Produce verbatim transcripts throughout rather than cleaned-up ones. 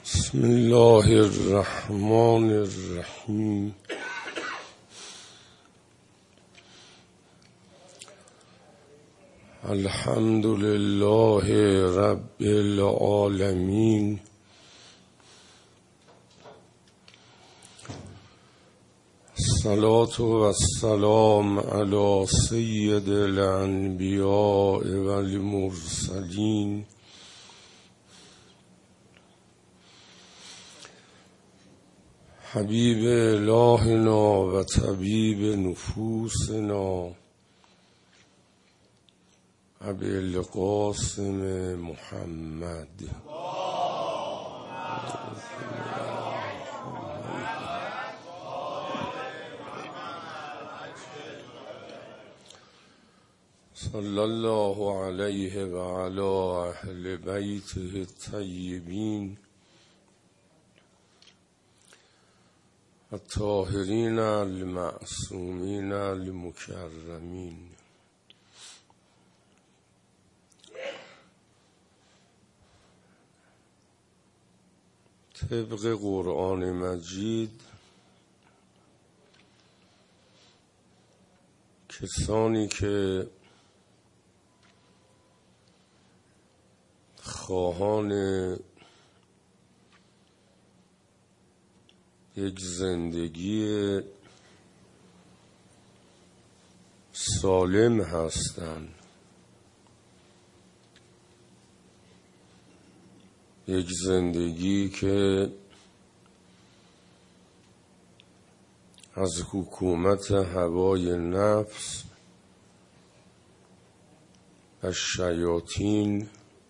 بسم الله الرحمن الرحیم. الحمد لله رب العالمین. الصلاة والسلام علی سید الانبیاء والمرسلین حبیب الهنا و طبیب نفوسنا ابی القاسم محمد. صلی الله علیه و علی اهل بیته الطیبین الطاهرین المعصومین المکرمین. طبق قرآن مجید کسانی که خواهان یک زندگی سالم هستند، یک زندگی که از حکومت هوای نفس و شیاطین،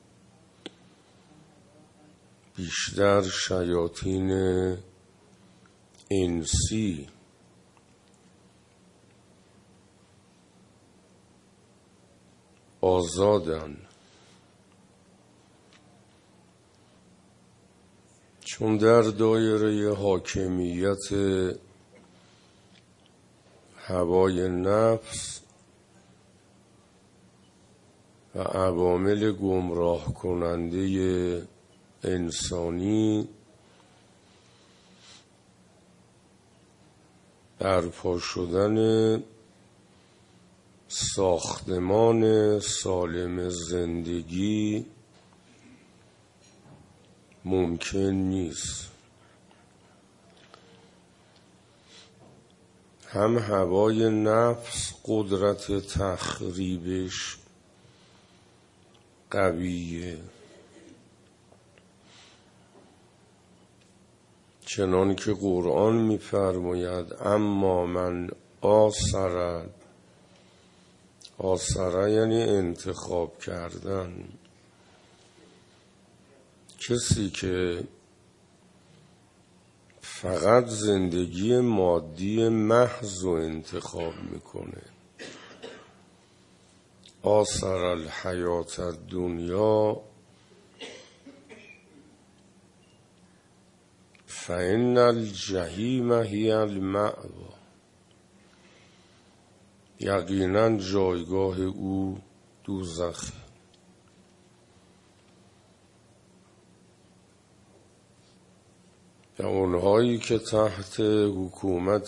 بیشتر شیاطین انسی، آزادن. چون در دایره حاکمیت هوای نفس و عوامل گمراه کننده انسانی برپا شدن ساختمان سالم زندگی ممکن نیست. هم هوای نفس قدرت تخریبش قویه، چنان که قرآن می‌فرماید اما من آثر، آثر یعنی انتخاب کردن، کسی که فقط زندگی مادی محض رو انتخاب میکنه، آثر الحیات الدنیا فإن الجحیم هی المأوی، یقینا جایگاه او دوزخه. و اونهایی که تحت حکومت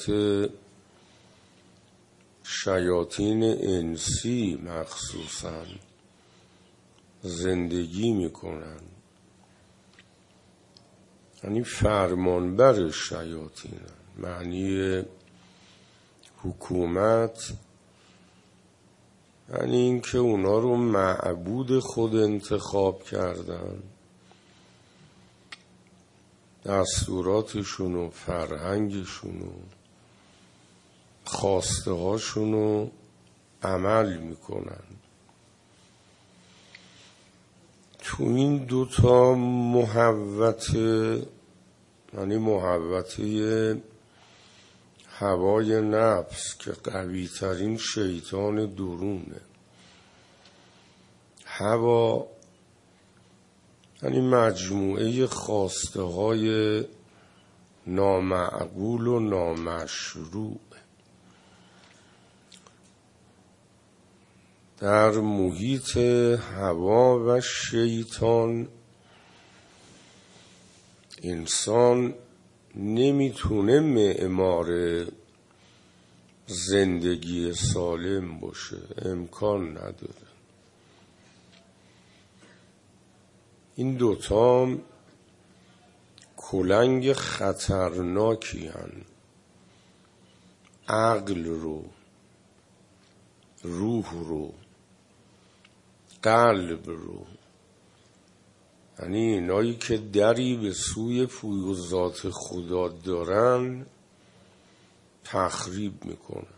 شیاطین انسی مخصوصا زندگی میکنن، یعنی فرمانبر شیاطین، معنی حکومت یعنی این که اونا رو معبود خود انتخاب کردن، دستوراتشون و فرهنگشون و خواسته هاشون رو عمل میکنن. تو این دوتا محوطه، یعنی محوطه هوای نفس که قوی ترین شیطان درونه، هوا یعنی مجموعه خواسته های نامعقول و نامشروع در محیط هوا و شیطان انسان نمیتونه معمار زندگی سالم باشه، امکان نداره. این دوتا کلنگ خطرناکی هن. عقل رو، روح رو، قلب رو، یعنی اینایی که دری به سوی فیوضات خدا دارن تخریب میکنن.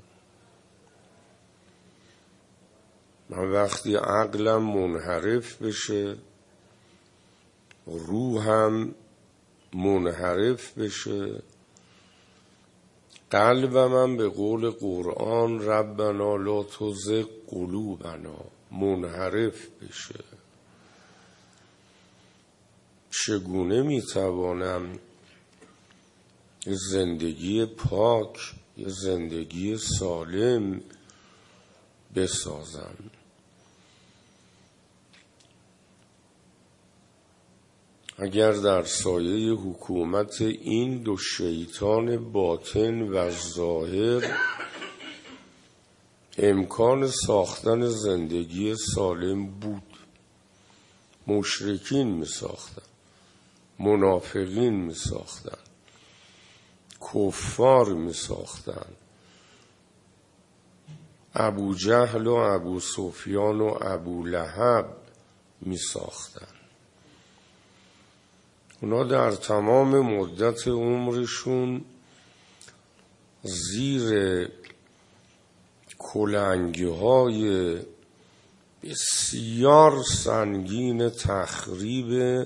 من وقتی عقلم منحرف بشه، روحم منحرف بشه، قلبم هم به قول قرآن ربنا لا تزغ قلوبنا منحرف بشه، چگونه میتوانم یه زندگی پاک، یه زندگی سالم بسازم؟ اگر در سایه حکومت این دو شیطان باطن و ظاهر امکان ساختن زندگی سالم بود، مشرکین می ساختن، منافقین می ساختن، کفار می ساختن، ابو جهل و ابو سفیان و ابو لهب می ساختن. اونا در تمام مدت عمرشون زیر کلنگ‌های بسیار سنگین تخریب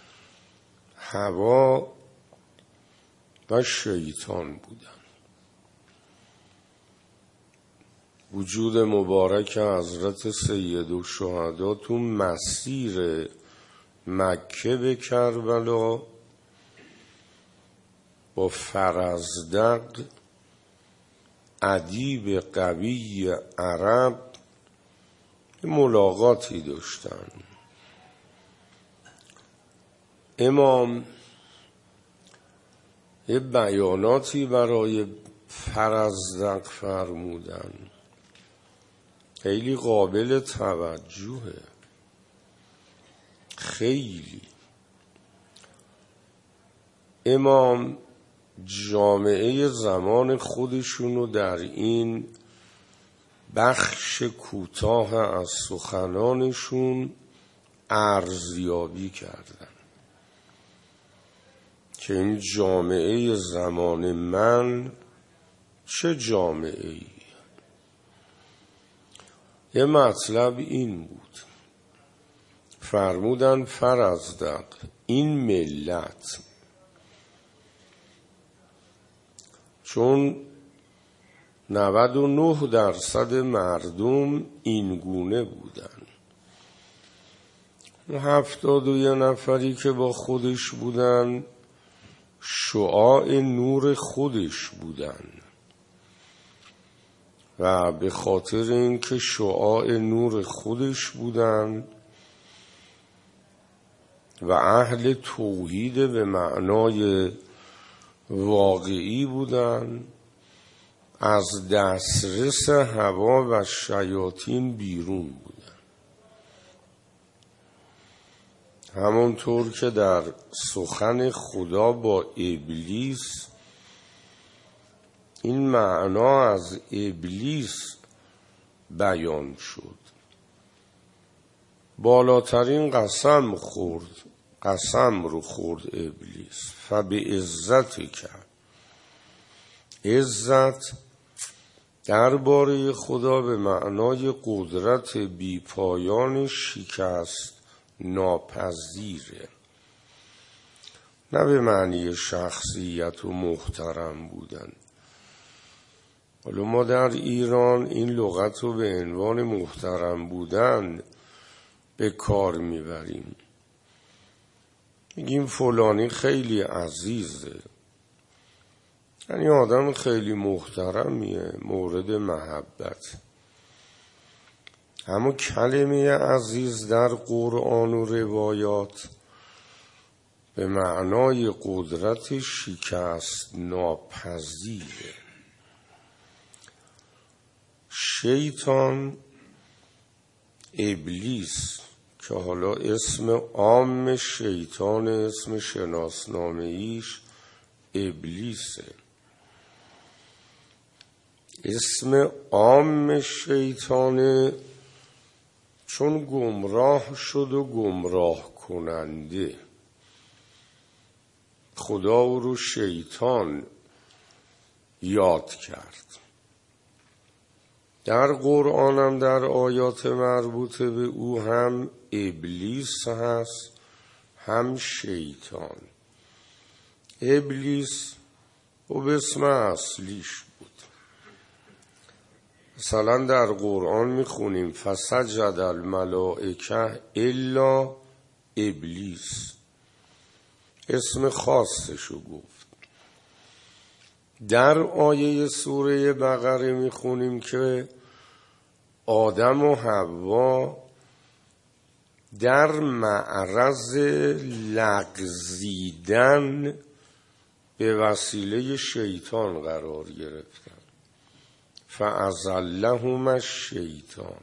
هوا و شیطان بودن. وجود مبارک حضرت سیدالشهدا تو مسیر مکه به کربلا با فرزدق ادیب قوی عرب ملاقاتی داشتن. امام یه بیاناتی برای فرزدق فرمودن، خیلی قابل توجهه، خیلی. امام جامعه زمان خودشونو در این بخش کوتاه از سخنانشون ارزیابی کردن که این جامعه زمان من چه جامعه ای؟ یه مطلب این بود، فرمودن فرزدق این ملت چون نود و نه درصد مردم این گونه بودن، هفتاد و یه نفری که با خودش بودن شعاع نور خودش بودن و به خاطر اینکه شعاع نور خودش بودن و اهل توحید به معنای واقعی بودن، از دسترس هوا و شیاطین بیرون بودن. همونطور که در سخن خدا با ابلیس این معنا از ابلیس بیان شد. بالاترین قسم خورد، قسم رو خورد ابلیس، فبعزت کرد. عزت درباره خدا به معنای قدرت بی پایان شکست ناپذیره، نه به معنی شخصیت و محترم بودن. حالا ما در ایران این لغت رو به عنوان محترم بودن به کار میبریم، میگیم فلانی خیلی عزیزه، یعنی آدم خیلی محترمیه، مورد محبت. اما کلمه عزیز در قرآن و روایات به معنای قدرت شکست ناپذیره. شیطان، ابلیس که حالا اسم عام شیطان، اسم شناسنامه ایش ابلیسه، اسم عام شیطانه چون گمراه شد و گمراه کننده. خدا او رو شیطان یاد کرد. در قرآن هم در آیات مربوطه به او هم ابلیس هست هم شیطان. ابلیس و به اسم اصلیش بود. مثلا در قرآن میخونیم فسجد الملائکه الا ابلیس، اسم خاصشو گفت. در آیه سوره بقره میخونیم که آدم و حوا در معرض لغزیدن به وسیله شیطان قرار گرفتن. فأزلهما الشیطان.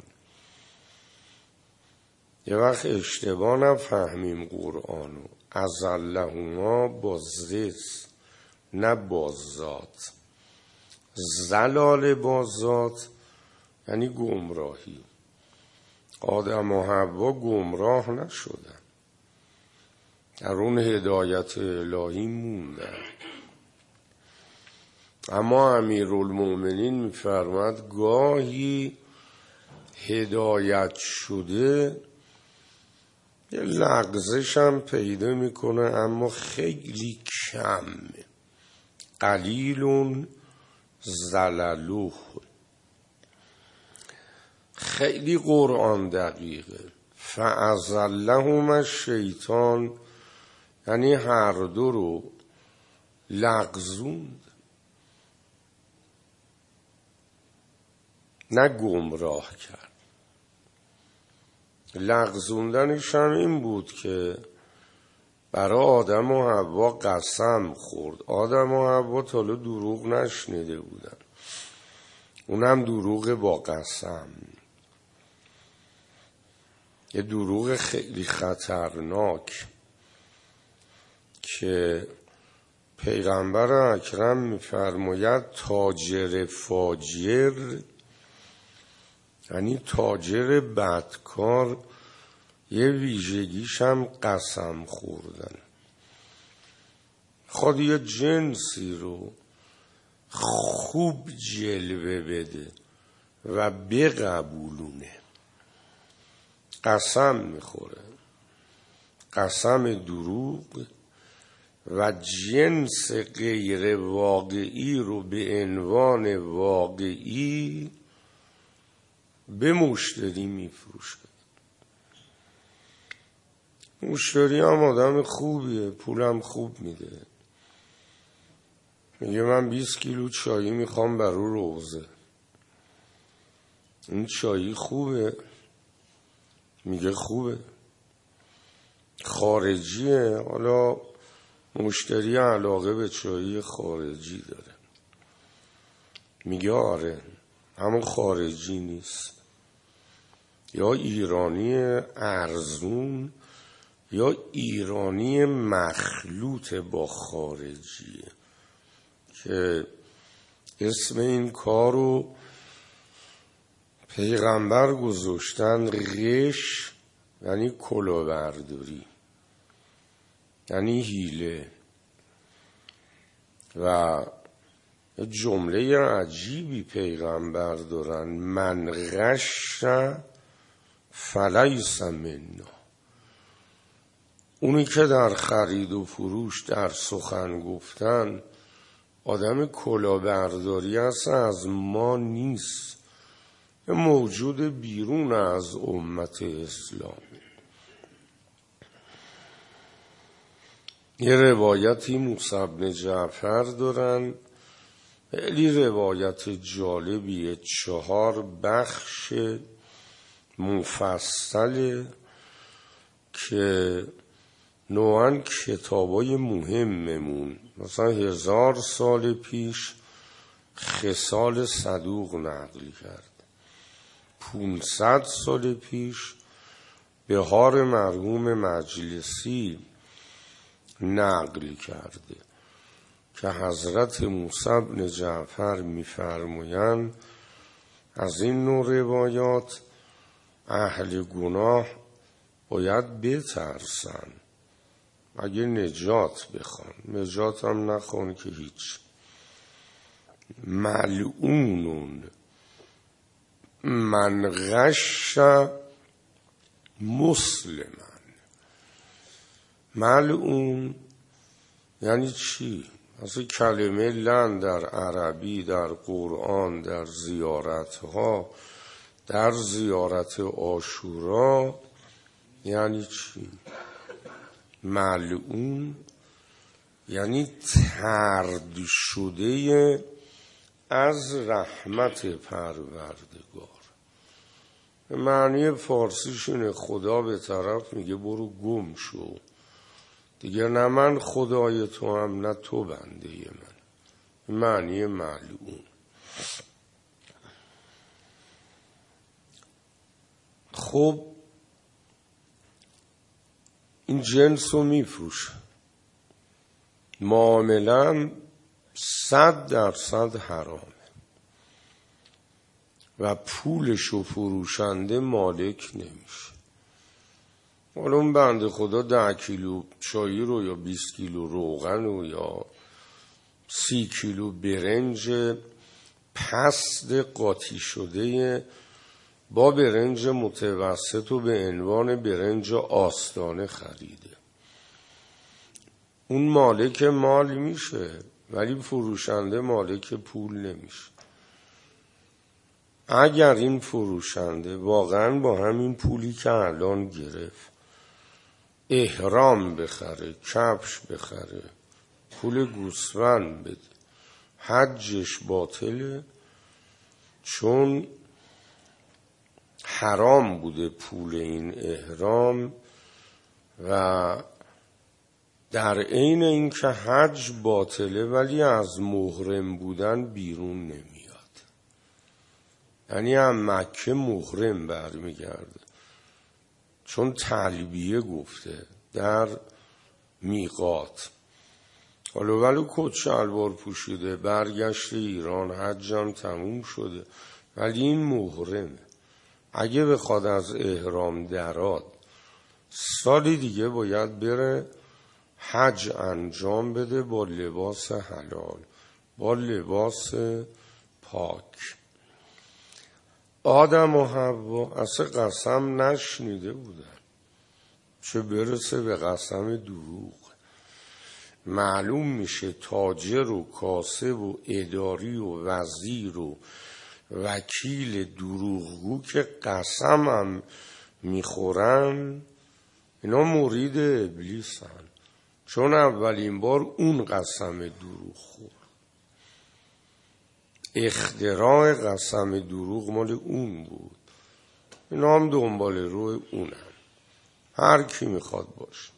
یه وقت اشتباه نفهمیم قرآنو، ازلهما با زز نه با ذات. زلال با ذات یعنی گمراهی. آدم و حوا گمراه نشدن، در اون هدایت الهی موندن. اما امیرالمومنین میفرماد گاهی هدایت شده یه لغزش هم پیدا میکنه، اما خیلی کم. قلیلون زللوه. خیلی قرآن دقیقه. فأزلهما الشیطان یعنی هر دو رو لغزوند، نه گمراه کرد. لغزوندنش هم این بود که برای آدم و حوا قسم خورد. آدم و حوا تا حالا دروغ نشنیده بودن، اونم دروغ با قسم. یه دروغ خیلی خطرناک که پیغمبر اکرم میفرماید تاجر فاجر یعنی تاجر بدکار یه ویژگیش هم قسم خوردن. خود یه جنسی رو خوب جلوه بده و بقبولونه، قسم میخوره. قسم دروغ و جنس غیر واقعی رو به عنوان واقعی به مشتری میفروشه. مشتری هم آدم خوبیه، پولم خوب میده، میگه من بیست کیلو چایی میخوام برو روزه. این چایی خوبه؟ میگه خوبه. خارجیه، حالا مشتری علاقه به چایی خارجی داره، میگه آره همون خارجی نیست، یا ایرانی ارزون یا ایرانی مخلوط با خارجیه، که اسم این کارو پیغمبر گذاشتن غش، یعنی کلاهبرداری، یعنی حیله. و جمله عجیبی پیغمبر دارن، من غش فلیس منا. اونی که در خرید و فروش در سخن گفتن آدم کلاهبرداری هست، از ما نیست، موجود بیرون از امت اسلام. یه روایتی موسی بن جعفر دارن، خیلی روایت جالبیه، چهار بخش مفصله که نوعاً کتابای مهممون، مثلا هزار سال پیش خصال صدوق نقل کرد، پونصد سال پیش بهار مرحوم مجلسی نقل کرده که حضرت موسی بن جعفر می‌فرمایند از این نوع روایات اهل گناه باید بترسن، اگه نجات بخوان. نجات هم نخوان که هیچ. ملعونون من غش مسلمن. ملعون یعنی چی؟ اصلا کلمه لعن در عربی، در قرآن، در زیارتها، در زیارت عاشورا یعنی چی؟ ملعون یعنی طرد شده از رحمت پروردگار. معنی فارسیش اینه خدا به طرف میگه برو گم شو، دیگه نه من خدای تو هم نه تو بنده من. معنی ملعون. خب این جنس رو میفروشه، معامله صد درصد حرامه و پولشو فروشنده مالک نمیشه. حالا اون بنده خدا ده کیلو چایی رو یا بیست کیلو روغن رو یا سی کیلو برنج پست قاطی شده با برنج متوسط رو به عنوان برنج آستانه خریده، اون مالک مال میشه ولی فروشنده مالک پول نمیشه. اگر این فروشنده واقعا با همین پولی که الان گرفت احرام بخره، کفش بخره، پول گوسفند بده، حجش باطله، چون حرام بوده پول این احرام و در عین اینکه حج باطله ولی از محرم بودن بیرون نمیاد، یعنی هم مکه محرم برمیگرده، چون تلبیه گفته در میقات. حالا ولی کت شلوار پوشیده برگشت ایران، حجم تموم شده ولی این محرمه. اگه بخواد از احرام دراد سالی دیگه باید بره حج انجام بده با لباس حلال، با لباس پاک. آدم و حوا اصلا قسم نشنیده بودن، چه برسه به قسم دروغ. معلوم میشه تاجر و کاسب و اداری و وزیر و وکیل دروغگو که قسم هم میخورن اینا مرید ابلیسن، چون اولین بار اون قسم دروغ خورد. اختراع قسم دروغ مال اون بود، اینا هم دنبال روی اونن، هر کی میخواد باشه.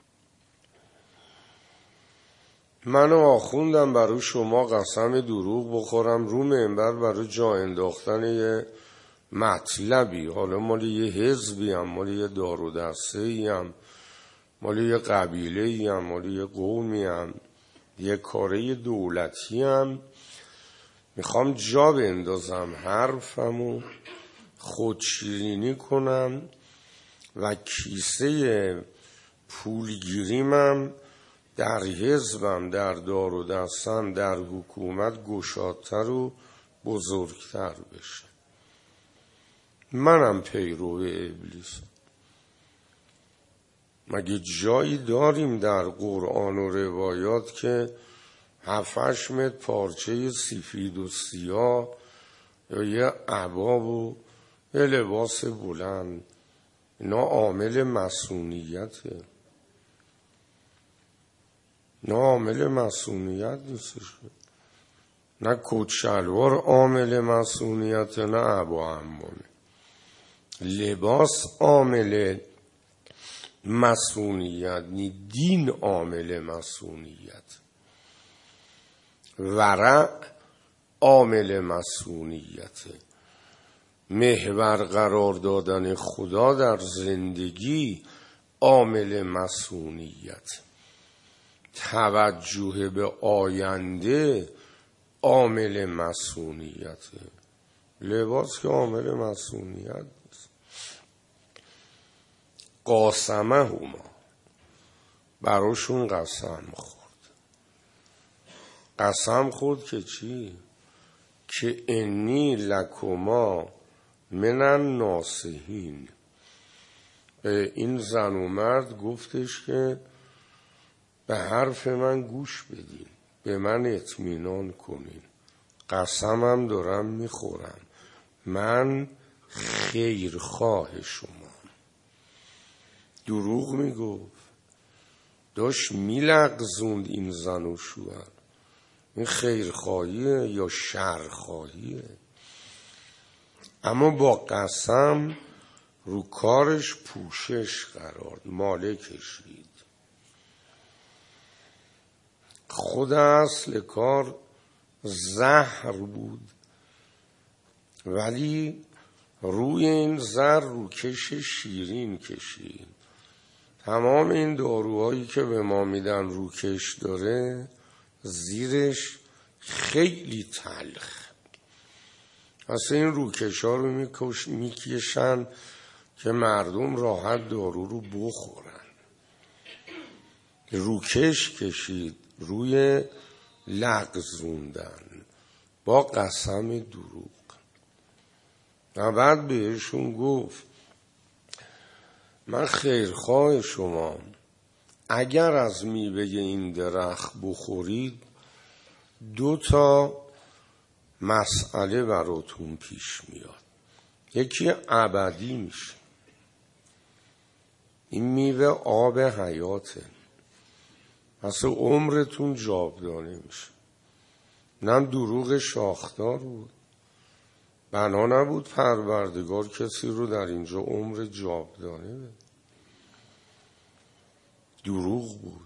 من آخوندم برای شما قسم دروغ بخورم رو منبر برای جا انداختن یه مطلبی، حالا مال یه حزبی هم، مال یه دار و دسته هم، مال یه قبیله هم، مال یه قومی هم، یه کاره دولتی هم، میخوام جا بندازم حرفمو، خودشیرینی کنم و کیسه پولگیریمم در حزبم، در دار و دستم، در حکومت گشادتر و بزرگتر بشه. منم پیرو ابلیس. مگه جایی داریم در قرآن و روایات که هفتش متر پارچه سفید و سیاه یا یه عباب و یه لباس بلند اینا عامل مسئولیته؟ نه عامل مسئولیت نیستش، نه کت شلوار عامل مسئولیت، نه عبا عمامه. لباس عامل مسئولیت نی، دین عامل مسئولیت، ورع عامل مسئولیت، محور قرار دادن خدا در زندگی عامل مسئولیت، توجه به آینده عامل مسئولیت. لباس که عامل مسئولیت نیست. قاسمه هما، براشون قسم خورد. قسم خورد که چی؟ که انی لکما من الناصحین. به این زن و مرد گفتش که به حرف من گوش بدین، به من اطمینان کنین، قسمم دارم میخورم، من خیرخواه شما. دروغ میگفت، داشت میلغزوند این زن و شوهر. این خیرخواهیه یا شرخواهیه؟ اما با قسم رو کارش پوشش قرار، مالکش رید. خود اصل کار زهر بود، ولی روی این زهر روکش شیرین کشید. تمام این داروهایی که به ما میدن روکش داره، زیرش خیلی تلخ. اصلا این روکش ها رو میکشن که مردم راحت دارو رو بخورن. روکش کشید روی لغزوندن با قسم دروغ. و بعد بهشون گفت من خیرخواه شما، اگر از میوه این درخت بخورید دو تا مسئله براتون پیش میاد. یکی ابدی میشه، این میوه آب حیاته، اصلا عمرتون جاودانه میشه. نم دروغ شاخدار بود، بنا نبود پروردگار کسی رو در اینجا عمر جاودانه بده. دروغ بود.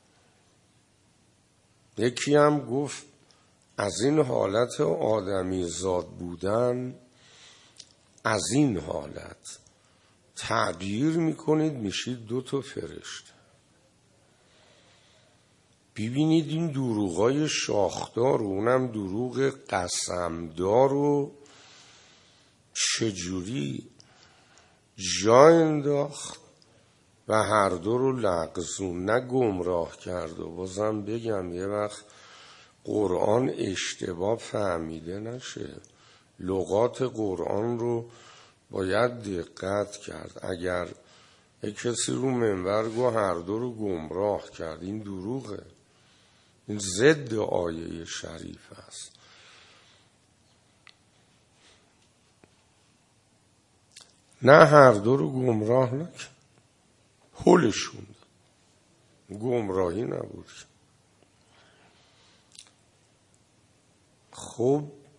یکی هم گفت از این حالت آدمی زاد بودن، از این حالت تغییر میکنید میشید دو تا فرشته. ببینید این دروغای شاخدار و اونم دروغ قسمدار رو چجوری جا انداخت و هر دو رو لغزون، نه گمراه کرد. و بازم بگم یه وقت قرآن اشتباه فهمیده نشه، لغات قرآن رو باید دقت کرد. اگر یک کسی رو منبر گو هر دو رو گمراه کرد، این دروغه، این ضد آیه شریف است. نه هر دو رو گمراه نکرد، هلشون گمراهی نبود. خب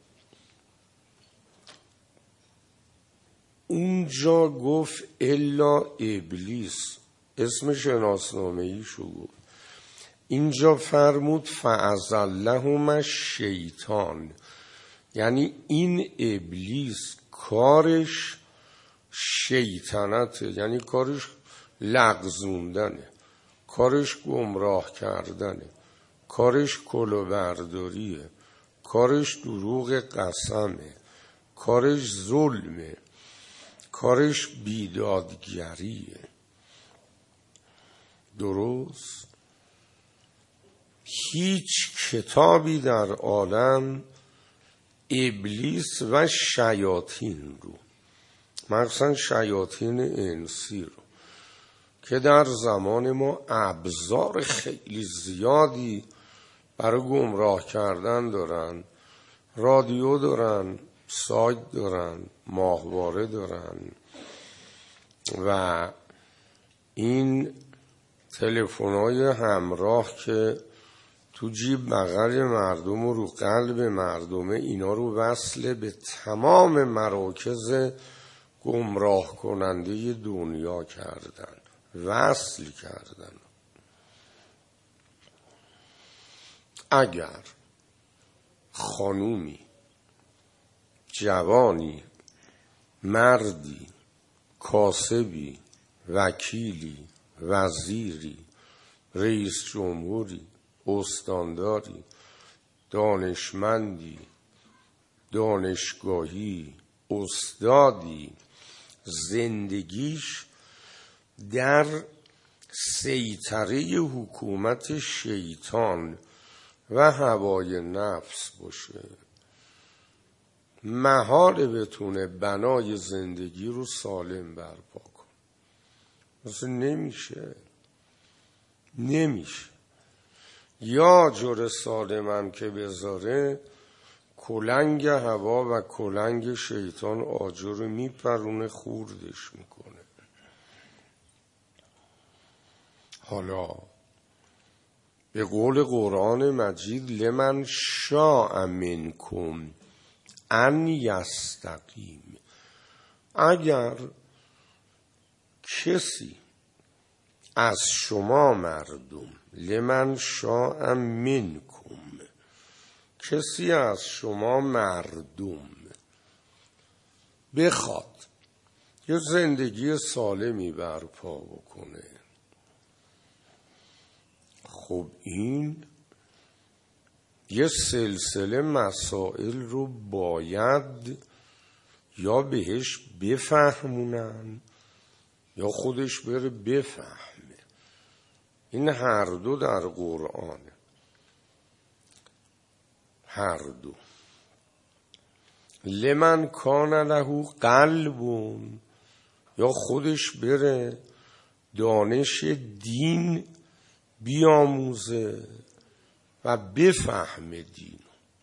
اونجا گفت الا ابلیس، اسم شناسنامه ایشو گفت. اینجا فرمود فازلهما الشیطان، یعنی این ابلیس کارش شیطنته، یعنی کارش لغزوندنه، کارش گمراه کردنه، کارش کلاهبرداریه، کارش دروغ قسمه، کارش ظلمه، کارش بیدادگریه. درست؟ هیچ کتابی در عالم ابلیس و شیاطین رو، مخصوصا شیاطین انسی رو که در زمان ما ابزار خیلی زیادی برای گمراه کردن دارن، رادیو دارن، سایت دارن، ماهواره دارن و این تلفن‌های همراه که تو جیب بغل مردم و رو قلب مردمه، اینا رو وصل به تمام مراکز گمراه کننده دنیا کردن. وصل کردن. اگر خانومی، جوانی، مردی، کاسبی، وکیلی، وزیری، رئیس جمهوری، استانداری، دانشمندی، دانشگاهی، استادی زندگیش در سیطره حکومت شیطان و هوای نفس باشه، محال بتونه بنای زندگی رو سالم برپا کنه. مثلا نمیشه نمیشه یا جور سالمم که بذاره، کلنگ هوا و کلنگ شیطان آجر رو میپرونه، خوردش میکنه. حالا به قول قرآن مجید لمن شاء منکم ان یستقیم، اگر کسی از شما مردم، لمن شاء منکم، کسی از شما مردم بخواد یه زندگی سالمی برپا بکنه، خب این یه سلسله مسائل رو باید یا بهش بفهمونن یا خودش بره بفهمه. این هر دو در قرآنه، هر دو. لمن کان له قلب، یا خودش بره دانش دین بیاموزه و بفهمه دین.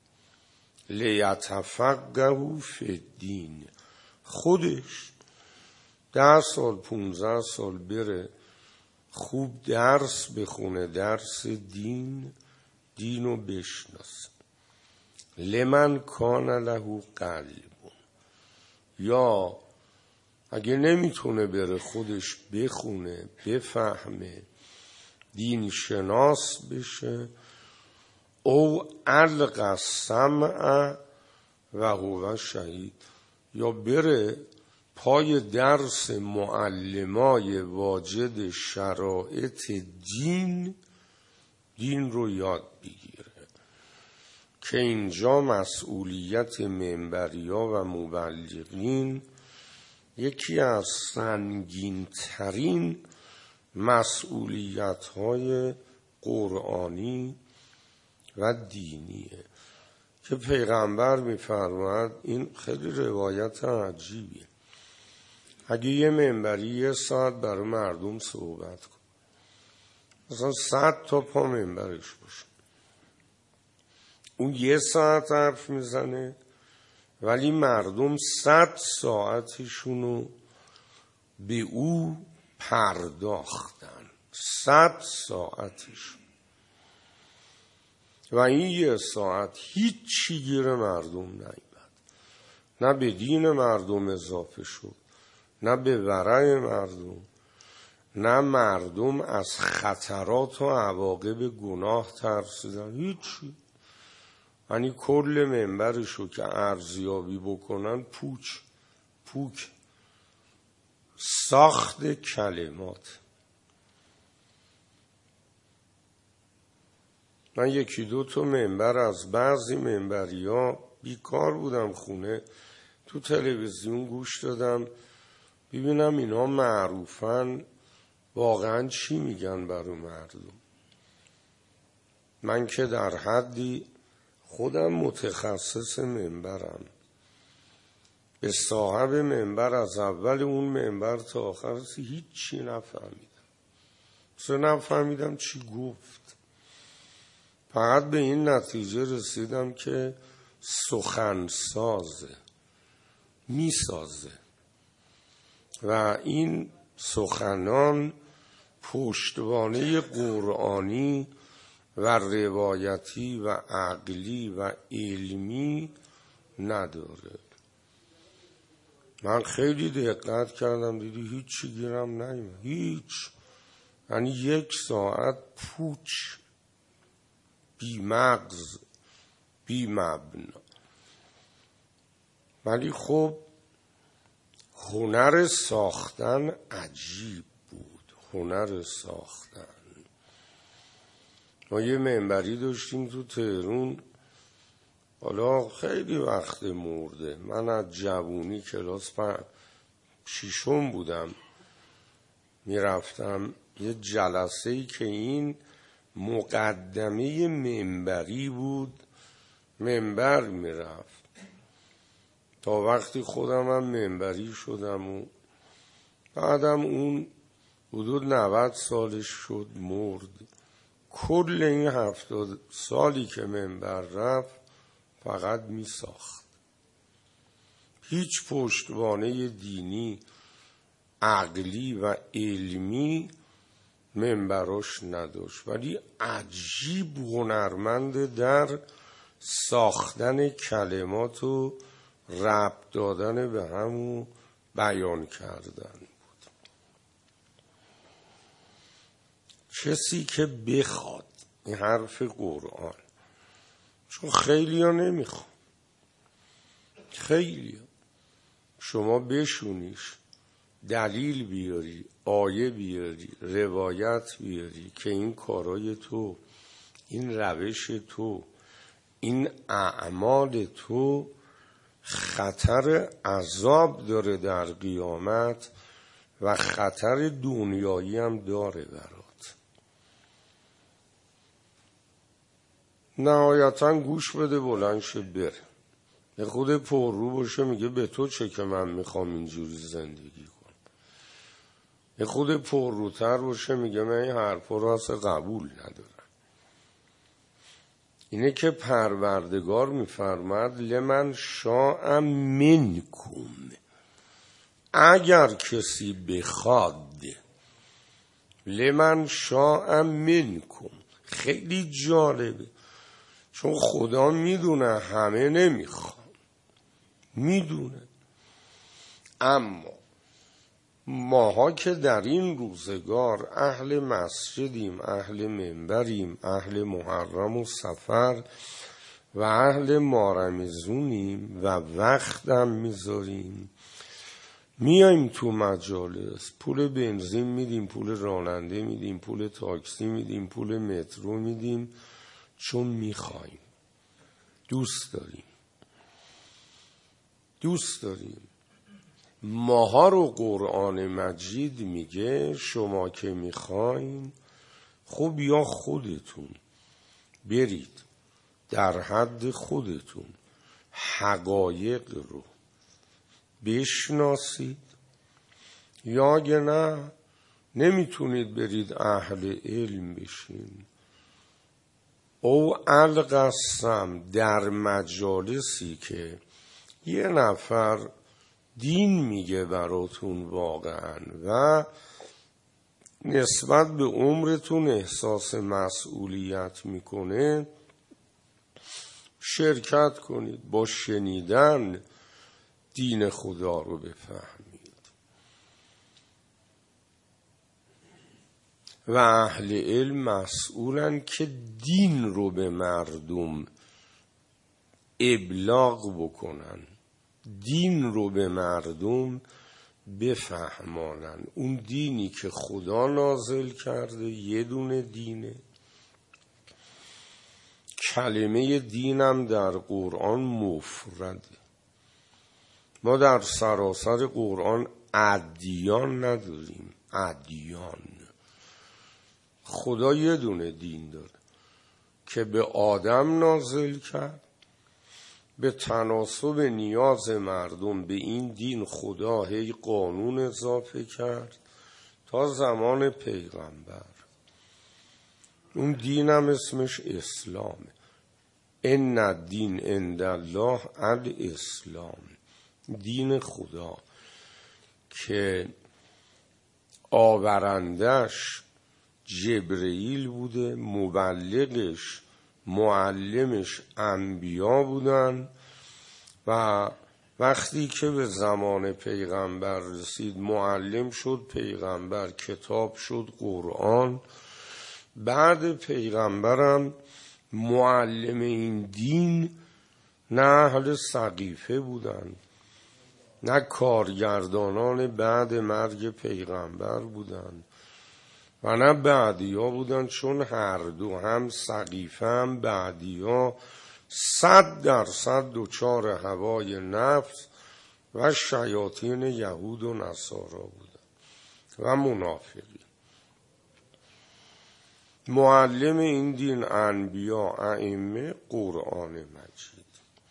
لیتفقهوا فی الدین، خودش ده سال پونزده سال بره خوب درس بخونه، درس دین، دینو بشناسه. لمن کان له قلب، یا اگه نمیتونه بره خودش بخونه بفهمه دین شناس بشه، او القى السمع و هو شهید، یا بره پای درس معلمای واجد شرایط دین دین رو یاد بگیره. که اینجا مسئولیت منبریا و مبلغین یکی از سنگین ترین مسئولیت های قرآنی و دینیه که پیغمبر میفرماید. این خیلی روایت عجیبیه. اگه یه منبری یه ساعت برای مردم صحبت کن، مثلا صد تا پا منبرش باشه، اون یه ساعت حرف میزنه ولی مردم صد ساعتشونو به او پرداختن، صد ساعتشون، و این یه ساعت هیچی گیر مردم نیامد، نه به دین مردم اضافه شد، نه به ورع مردم، نه مردم از خطرات و عواقب گناه ترسیدن، هیچی. یعنی کل منبرشو که ارزیابی بکنن پوچ پوک ساخت کلمات. من یکی دو تا منبر از بعضی منبری ها بیکار بودم خونه، تو تلویزیون گوش دادم ببینم اینا معروفن واقعا چی میگن برای مردم. من که در حدی خودم متخصص منبرم، به صاحب منبر از اول اون منبر تا آخر هیچی نفهمیدم، اصلا نفهمیدم چی گفت. فقط به این نتیجه رسیدم که سخنسازه، میسازه و این سخنان پشتوانه قرآنی و روایتی و عقلی و علمی نداره. من خیلی دقت کردم، دیدی هیچی گیرم نیومد، هیچ یعنی یک ساعت پوچ، بی مغز، بی مبنا. ولی خب هنر ساختن عجیب بود. هنر ساختن. ما یه منبری داشتیم تو تهران، حالا خیلی وقت مرده، من از جوونی کلاس ششم بودم میرفتم یه جلسه‌ای که این مقدمه منبری بود، منبر میرفت تا وقتی خودم هم منبری شدم و بعدم اون حدود نود سالش شد مرد. کل این هفتاد سالی که منبر رفت فقط می ساخت. هیچ پشتوانه دینی، عقلی و علمی منبراش نداشت، ولی عجیب هنرمند در ساختن کلمات و ربط دادن به هم و بیان کردن بود. کسی که بخواد، این حرف قرآن، چون خیلی ها نمیخواد، خیلی ها. شما بشونیش، دلیل بیاری، آیه بیاری، روایت بیاری که این کارای تو، این روش تو، این اعمال تو خطر عذاب داره در قیامت و خطر دنیایی هم داره برات. نهایتا گوش بده بلند شه بره. یه خود پر رو باشه میگه به تو چه که من میخوام اینجوری زندگی کنم. یه خود پر روتر باشه میگه من این حرفا رو اصلا قبول ندارم. اینه که پروردگار میفرماد لمن شاء منکم، اگر کسی بخواد. لمن شاء منکم خیلی جالبه، چون خدا میدونه همه نمیخوان، میدونه. اما ماها که در این روزگار اهل مسجدیم، اهل منبریم، اهل محرم و سفر و اهل مارمزونیم و وقتم میذاریم، میایم تو مجالس، پول بنزین میدیم، پول راننده میدیم، پول تاکسی میدیم، پول مترو میدیم، چون میخوایم، دوست داریم، دوست داریم. ماها رو قرآن مجید میگه شما که میخواین خب یا خودتون برید در حد خودتون حقایق رو بشناسید، یا اگه نه نمیتونید برید اهل علم بشین. او القسم در مجالسی که یه نفر دین میگه براتون واقعا و نسبت به عمرتون احساس مسئولیت میکنه، شرکت کنید، با شنیدن دین خدا رو بفهمید. و اهل علم مسئولن که دین رو به مردم ابلاغ بکنن، دین رو به مردم بفهمانن. اون دینی که خدا نازل کرده یه دونه دینه. کلمه دینم در قرآن مفرده. ما در سراسر قرآن ادیان نداریم، ادیان. خدا یه دونه دین داره که به آدم نازل کرد، به تناسب نیاز مردم به این دین خدا هی قانون اضافه کرد تا زمان پیغمبر. اون دینم اسمش اسلامه. ان الدین عند الله الاسلام، دین خدا که آورندش جبرئیل بوده، مبلغش معلمش انبیا بودن و وقتی که به زمان پیغمبر رسید معلم شد پیغمبر، کتاب شد قرآن. بعد پیغمبرم معلم این دین نه اهل سقیفه بودن، نه کارگردانان بعد مرگ پیغمبر بودن و نه بعدیا بودن، چون هر دو هم سقیفه هم بعدیا صد درصد دچار هوای نفس و شیاطین یهود و نصارا بودن و منافقین. معلم این دین انبیا، ائمه، قرآن مجید.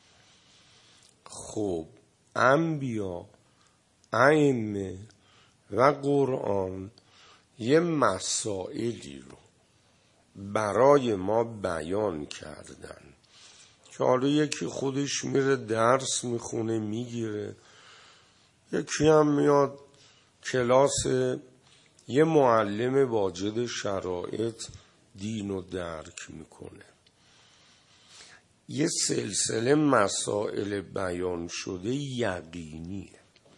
خب انبیا، ائمه و قرآن یه مسائلی رو برای ما بیان کردن که حالا یکی خودش میره درس میخونه میگیره، یکی هم میاد کلاس یه معلم واجد شرایط دین رو درک میکنه. یه سلسله مسائل بیان شده یقینیه،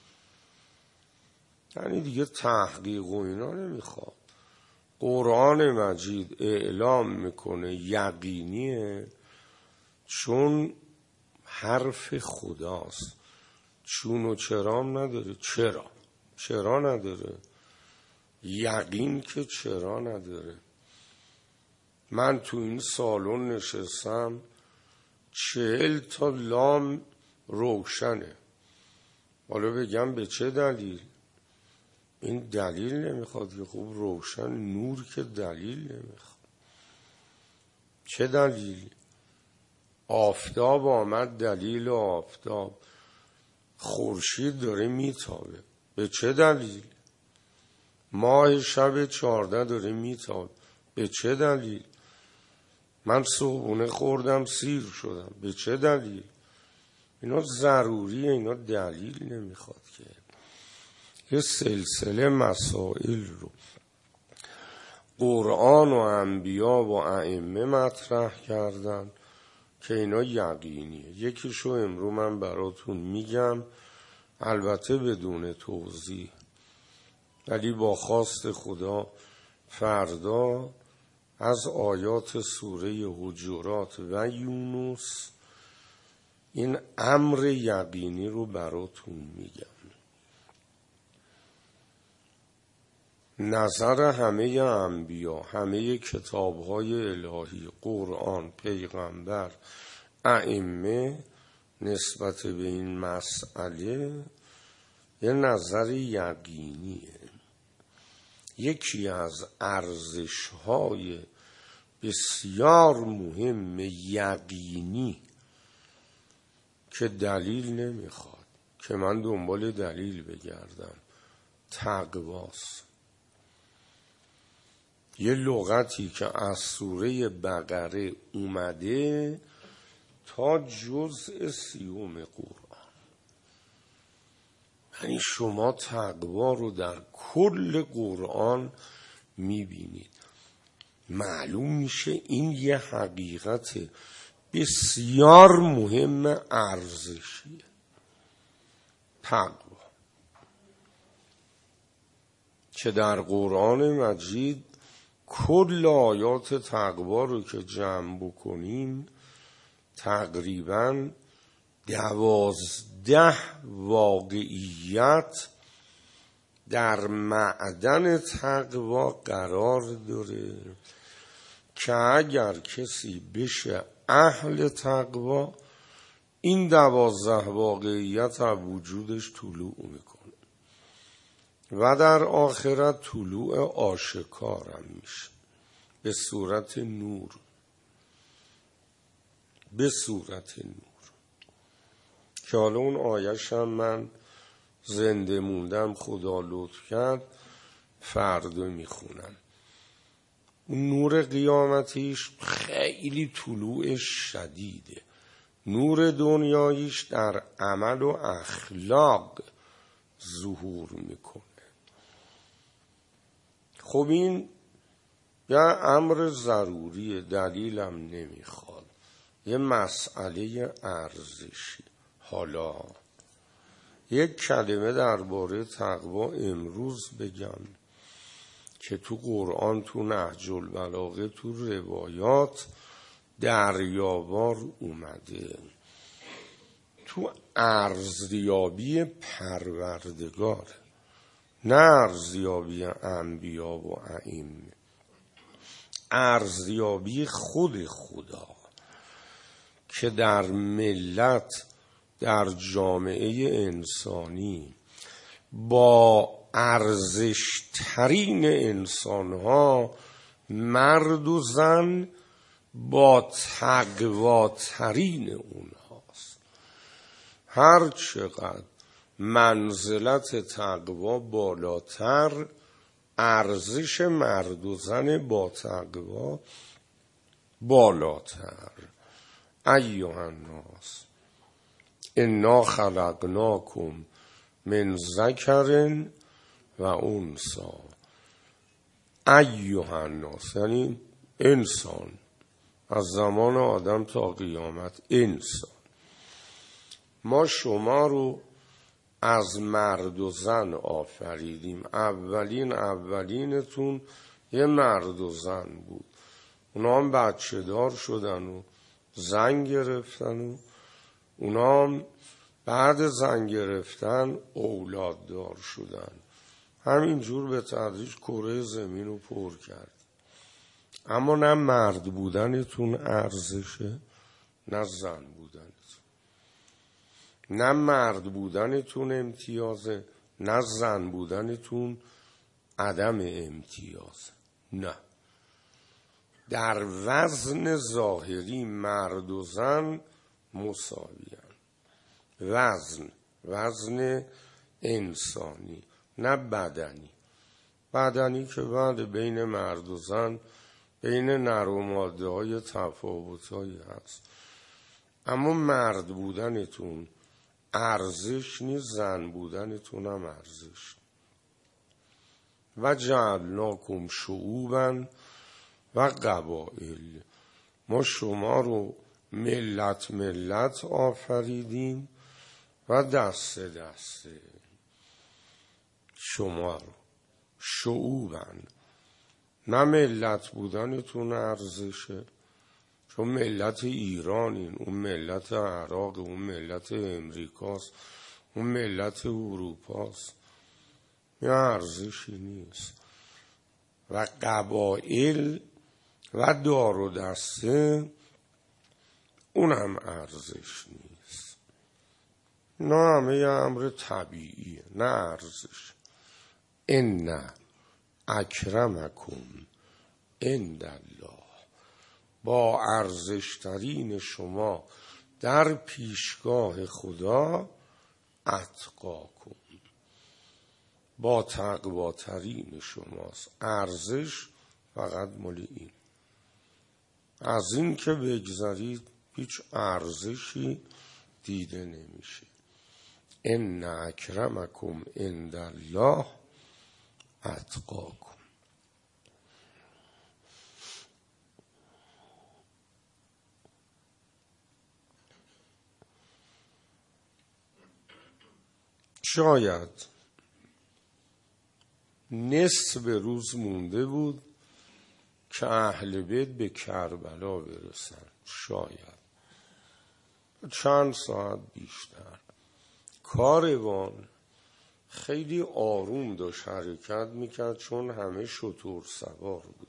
یعنی دیگه تحقیق و اینا نمیخواد. قرآن مجید اعلام میکنه یقینیه چون حرف خداست. چون و چرام نداره. چرا؟ چرا نداره؟ یقین که چرا نداره. من تو این سالن نشستم، چهل تا لام روشنه، حالا بگم به چه دلیل؟ این دلیل نمیخواد که خوب روشن، نور که دلیل نمیخواد. چه دلیل؟ آفتاب آمد، دلیل آفتاب. خورشید داره میتابه، به چه دلیل؟ ماه شب چارده داره میتابه، به چه دلیل؟ من صبحونه خوردم سیر شدم، به چه دلیل؟ اینا ضروریه، اینا دلیل نمیخواد که. یه سلسله مسائل رو قرآن و انبیا و ائمه مطرح کردن که اینا یقینیه. یکیشو امرو من براتون میگم، البته بدون توضیح، ولی با خواست خدا فردا از آیات سوره حجرات و یونس این امر یقینی رو براتون میگم. نظر همه انبیا، همه کتاب‌های الهی، قرآن، پیغمبر، ائمه نسبت به این مسئله یه نظر یقینیه. یکی از ارزش‌های بسیار مهم یقینی که دلیل نمیخواد که من دنبال دلیل بگردم، تقواست. یه لغتی که از سوره بقره اومده تا جزء سیوم قرآن، یعنی شما تقوا رو در کل قرآن میبینید. معلوم میشه این یه حقیقت بسیار مهم ارزشیه. تقوا که در قرآن مجید کل آیات تقوا رو که جمع بکنیم تقریباً دوازده واقعیت در معدن تقوا قرار داره که اگر کسی بشه اهل تقوا، این دوازده واقعیت از وجودش طلوع میکنه و در آخرت طلوع آشکارم میشه به صورت نور، به صورت نور که حالا اون آیه‌شم من زنده موندم خدا لطف کرد فردا میخونم. اون نور قیامتیش خیلی طلوعش شدیده، نور دنیاییش در عمل و اخلاق ظهور میکنه. خب این یه امر ضروریه، دلیلم نمیخواد، یه مسئله ارزشی. حالا یک کلمه درباره تقوا امروز بگم که تو قرآن، تو نهج البلاغه، تو روایات دریاوار اومده. تو ارزیابی پروردگار، نه ارزیابی انبیا و ائمه، ارزیابی خود خدا که در ملت، در جامعه انسانی با ارزشترین انسانها مرد و زن با تقواترین اونهاست. هر چقدر منزلت تقوا بالاتر، ارزش مرد و زن با تقوا بالاتر. ایها الناس انا خلقناکم من ذکر و انثی. ایها الناس یعنی انسان، از زمان آدم تا قیامت انسان. ما شما رو از مرد و زن آفریدیم. اولین اولینتون یه مرد و زن بود، اونا هم بچه دار شدن و زن گرفتن و اونا هم بعد زن گرفتن اولاد دار شدن. همینجور به تدریج کره زمین رو پر کرد. اما نه مرد بودنتون ارزشه، نه زن بودنتون. نه مرد بودنتون امتیازه، نه زن بودنتون عدم امتیازه. نه، در وزن ظاهری مرد و زن مساویان. وزن وزن انسانی، نه بدنی. بدنی که بعد بین مرد و زن، بین نر و ماده های تفاوت هایی هست. اما مرد بودنتون ارزش نیست، زن بودنتون هم ارزش. و جعلناکم شعوبا و قبائل. ما شما رو ملت ملت آفریدیم و دسته دسته. شما رو شعوبا، نه ملت بودنتون ارزشه، چون ملت ایرانین، اون ملت عراق، اون ملت امریکاست، اون ملت اروپاست، یه ارزشی نیست. و قبائل و دار و دسته اون هم ارزش نیست. نه، همه یه امر طبیعیه، نه ارزش. ان اکرمکم عند الله، با ارزشترین شما در پیشگاه خدا اتقاکم، با تقواترین شماست. ارزش فقط مال این. از این که بگذارید هیچ ارزشی دیده نمیشه. ان اکرمکم عند الله اتقاکم. شاید نصف روز مونده بود که اهل بیت به کربلا برسن. شاید چند ساعت بیشتر. کاروان خیلی آروم داشت حرکت میکرد، چون همه شتر سوار بودن.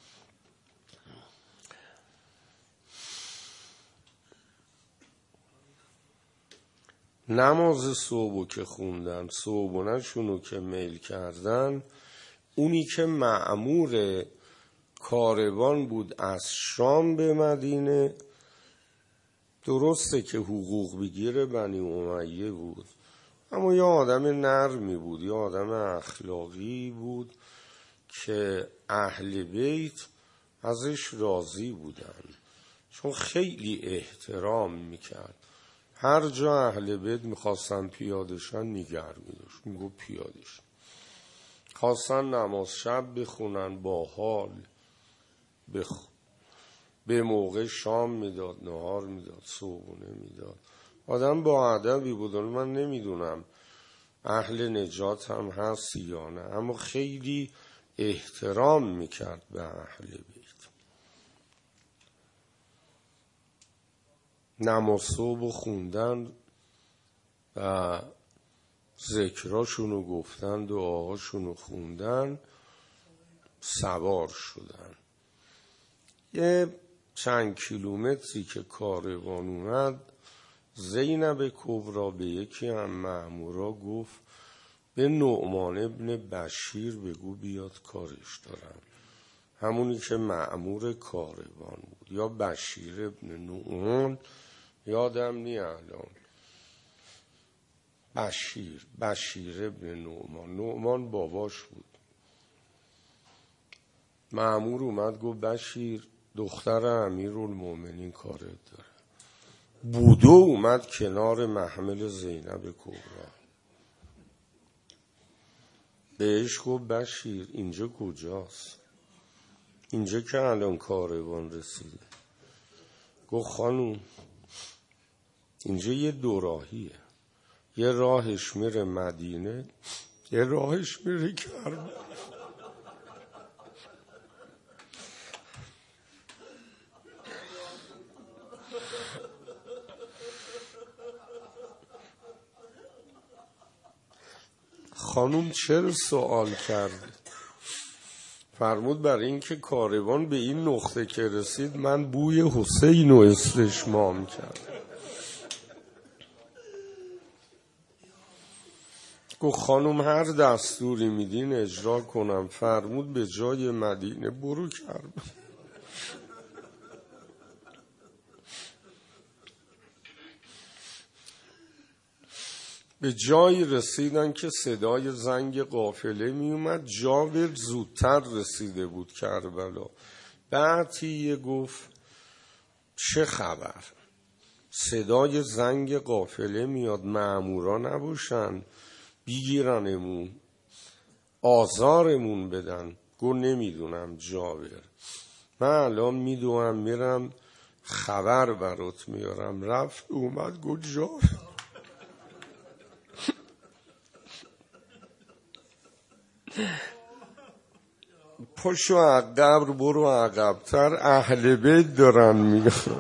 نماز صبح که خوندن، صبحونه شونو که میل کردن، اونی که مأمور کاروان بود از شام به مدینه، درسته که حقوق بگیره بنی امیه بود، اما یه آدم نرمی بود، یه آدم اخلاقی بود که اهل بیت ازش راضی بودن، چون خیلی احترام میکرد. هر جا اهل بیت میخواستن پیادشن نگر میداشت، میگو پیادش. خواستن نماز شب بخونن، با حال بخ... به موقع شام میداد، نهار میداد، صبحونه میداد. آدم با ادبی بود. من نمیدونم اهل نجات هم هست یا نه، اما خیلی احترام میکرد به اهل بیت. نماز صبح خوندن و ذکراشونو گفتن، دعاهاشونو خوندن، سوار شدن. یه چند کیلومتری که کاروان اومد، زینب کبرا به یکی از مأمورا گفت به نعمان ابن بشیر بگو بیاد کارش دارم. همونی که مأمور کاروان بود، یا بشیر ابن نعمان، یادم نی الان. بشیر بشیر ابن نعمان، نعمان باباش بود. مأمور اومد گفت بشیر دختر امیرالمومنین کارت داره. بودو اومد کنار محمل زینب کبرا، بهش گفت بشیر اینجا کجاست؟ اینجا که الان کاروان رسیده. گفت خانوم اینجا یه دوراهیه، یه راهش میره مدینه، یه راهش میره کربلا. خانوم چرا سوال کرد؟ فرمود برای اینکه کاروان به این نقطه که رسید من بوی حسین رو استشمام کرد. گفت خانوم هر دستوری میدین اجرا کنم. فرمود به جای مدینه برو کرد. به جایی رسیدن که صدای زنگ قافله می اومد. جابر زودتر رسیده بود کربلا. بعدی گفت چه خبر؟ صدای زنگ قافله میاد، مأمورا نباشن بگیرنمون آزارمون بدن. گو نمیدونم جابر، من الان میدونم میرم خبر برات میارم. رفت اومد گو جابر پاشو عقب برو عقبتر، اهل بیت دارن میگن.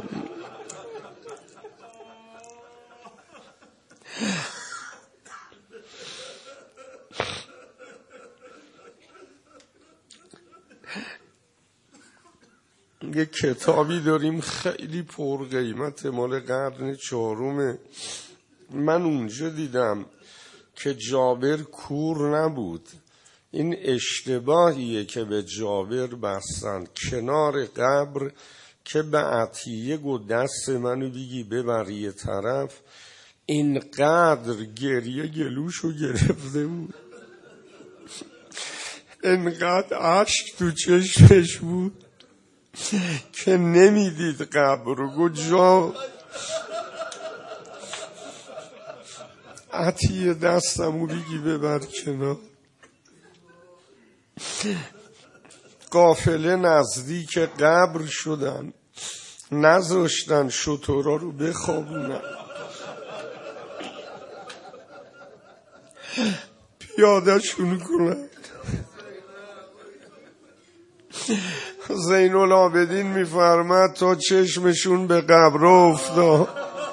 یه کتابی داریم خیلی پر قیمت، مال قرن چهارمه. من اونجا دیدم که جابر کور نبود. این اشتباهیه که به جابر بستن کنار قبر که به عطیه گو دست منو بگی ببر یه طرف. اینقدر گریه گلوشو گرفته بود، اینقدر عشق تو چشمش بود که نمیدید قبر رو. گو جا عطیه دستمو بگی ببر کنار. قافله نزدیک قبر شدن، نذاشتن شترا رو بخوابونن، پیاده شون کنن. زین العابدین میفرمد تا چشمشون به قبر افتاد،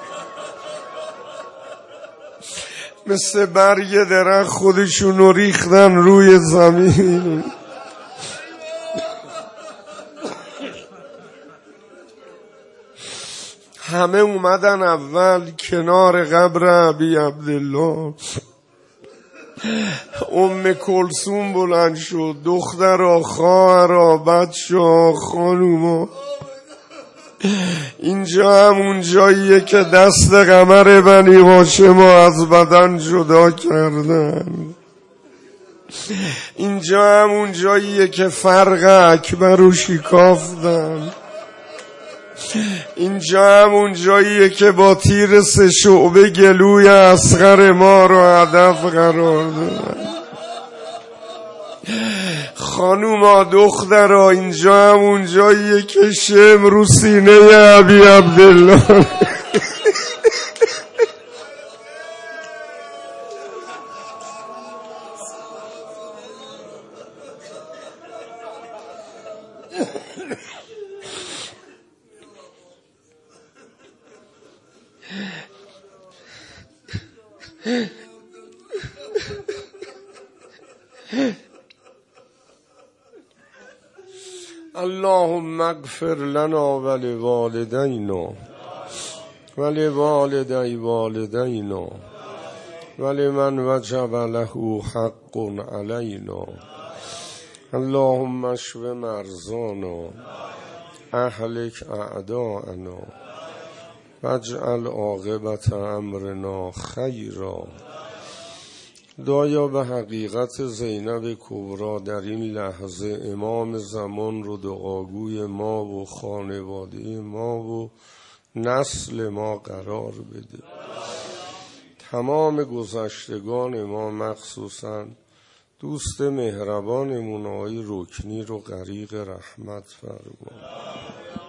مثل برگ درخت خودشون رو ریختن روی زمین. همه اومدن اول کنار قبر ابی عبدالله. ام کلثوم بلند شد، دخترا، خواهرا، بچه‌ها، خانوما. اینجا همون جاییه که دست قمر بنی هاشم از بدن جدا کردن. اینجا همون جاییه که فرق اکبر رو شکافتن. اینجا همون جاییه که با تیر سه شعبه گلوی اصغر ما رو هدف قرار دادن. خانوما، دخترا، اینجا همون جاییه که شم رو سینه ابی عبدالله. اللهم اغفر لنا ولوالدینا ولوالدی والدینا ولمن وجب له حق علینا. اللهم اشف مرضانا اهلک اعداءنا واجعل عاقبت امرنا خیرا. خدایا به حقیقت زینب کبری در این لحظه امام زمان رو دعاگوی ما و خانواده ما و نسل ما قرار بده. تمام گذشتگان ما مخصوصا دوست مهربانمون آقای رکنی رو غریق رحمت فرما.